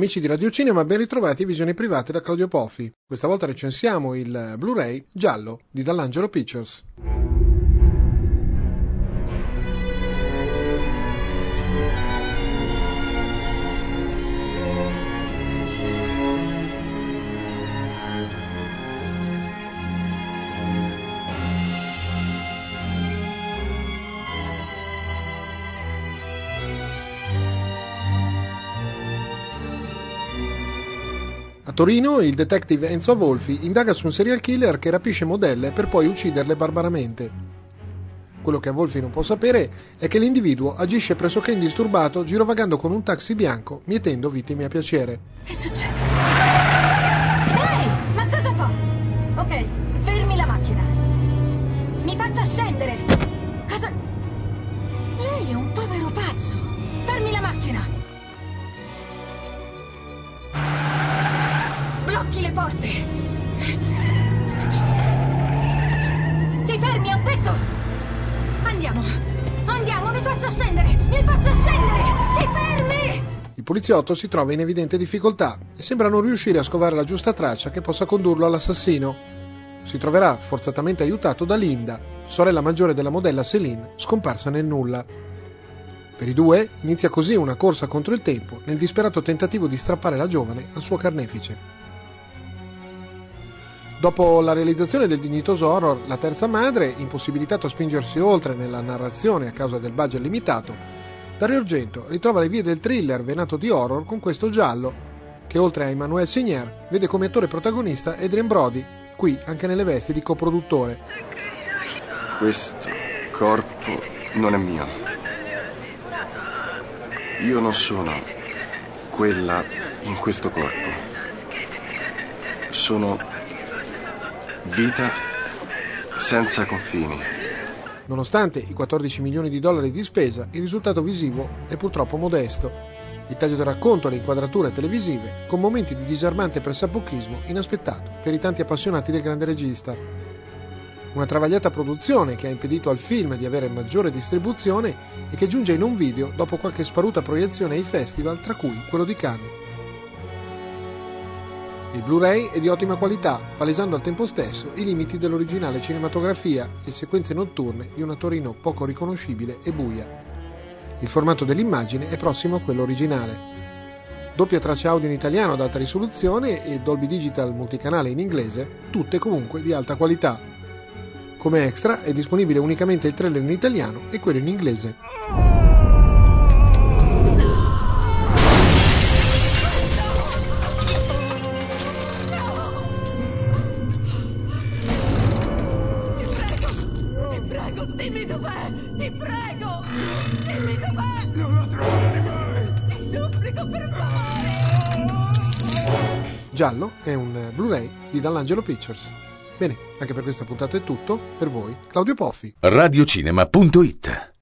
Amici di Radio Cinema, ben ritrovati a Visioni Private da Claudio Poffi. Questa volta recensiamo il Blu-ray Giallo di Dall'Angelo Pictures. A Torino, il detective Enzo Avolfi indaga su un serial killer che rapisce modelle per poi ucciderle barbaramente. Quello che Avolfi non può sapere è che l'individuo agisce pressoché indisturbato girovagando con un taxi bianco, mietendo vittime a piacere. Che succede? Ehi, ma cosa fa? Ok, fermi la macchina. Mi faccia scendere. Cosa? Lei è un povero pazzo. Fermi la macchina. Sblocchi le porte! Si fermi, ho detto! Andiamo, mi faccia scendere! Si fermi! Il poliziotto si trova in evidente difficoltà e sembra non riuscire a scovare la giusta traccia che possa condurlo all'assassino. Si troverà forzatamente aiutato da Linda, sorella maggiore della modella Céline, scomparsa nel nulla. Per i due inizia così una corsa contro il tempo nel disperato tentativo di strappare la giovane al suo carnefice. Dopo la realizzazione del dignitoso horror La terza madre, impossibilitato a spingersi oltre nella narrazione a causa del budget limitato, Dario Argento ritrova le vie del thriller venato di horror con questo giallo, che oltre a Emmanuel Seigner vede come attore protagonista Adrien Brody, qui anche nelle vesti di coproduttore. Questo corpo non è mio. Io non sono quella in questo corpo. Sono vita senza confini. Nonostante i 14 milioni di dollari di spesa, il risultato visivo è purtroppo modesto. Il taglio del racconto e le inquadrature televisive, con momenti di disarmante pressappochismo inaspettato per i tanti appassionati del grande regista. Una travagliata produzione che ha impedito al film di avere maggiore distribuzione e che giunge in un video dopo qualche sparuta proiezione ai festival, tra cui quello di Cannes. Il Blu-ray è di ottima qualità, palesando al tempo stesso i limiti dell'originale cinematografia e sequenze notturne di una Torino poco riconoscibile e buia. Il formato dell'immagine è prossimo a quello originale. Doppia traccia audio in italiano ad alta risoluzione e Dolby Digital multicanale in inglese, tutte comunque di alta qualità. Come extra è disponibile unicamente il trailer in italiano e quello in inglese. Dimmi dov'è! Ti prego! Dimmi dov'è! Non lo trovare mai! Ti supplico, per favore! Giallo è un Blu-ray di Dall'Angelo Pictures. Bene, anche per questa puntata è tutto. Per voi, Claudio Poffi. Radiocinema.it